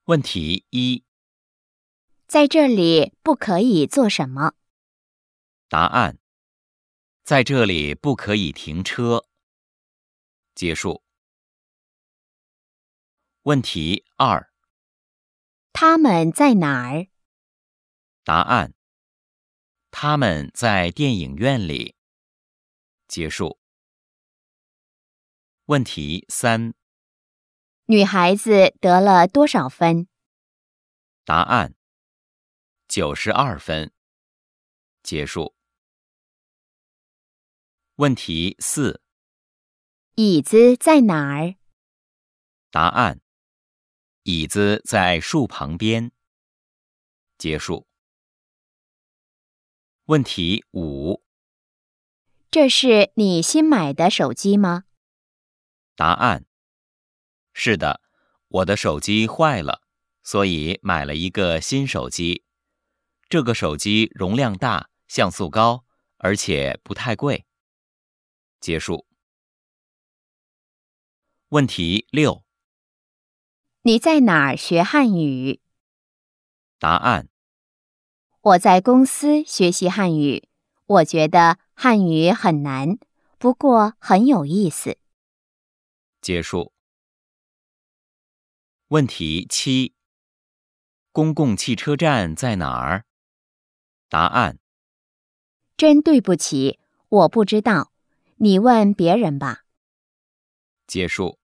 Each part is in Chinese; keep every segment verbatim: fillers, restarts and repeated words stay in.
问题一， 在这里不可以做什么？ 答案：在这里不可以停车。结束。问题二， 他们在哪儿？ 答案：他们在电影院里。结束。问题三， 女孩子得了多少分？ 答案：九十二分。结束。问题四， 椅子在哪儿？ 答案：椅子在树旁边。结束。问题五， 这是你新买的手机吗？ 答案：是的，我的手机坏了，所以买了一个新手机。这个手机容量大，像素高，而且不太贵。结束。问题六， 你在哪儿学汉语？ 答案： 我在公司学习汉语，我觉得汉语很难，不过很有意思。 结束。问题七，公共汽车站在哪儿？答案： 真对不起，我不知道，你问别人吧。 结束。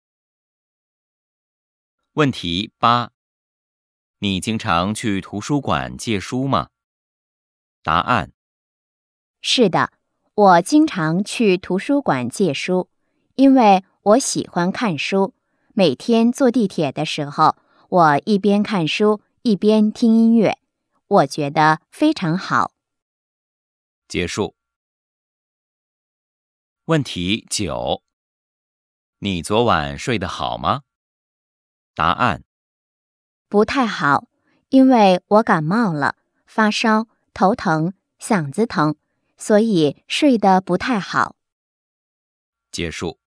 问题八，你经常去图书馆借书吗？答案： 是的，我经常去图书馆借书，因为我喜欢看书。每天坐地铁的时候，我一边看书一边听音乐，我觉得非常好。 结束。问题九，你昨晚睡得好吗？答案： 不太好，因为我感冒了，发烧、头疼、嗓子疼，所以睡得不太好。 结束。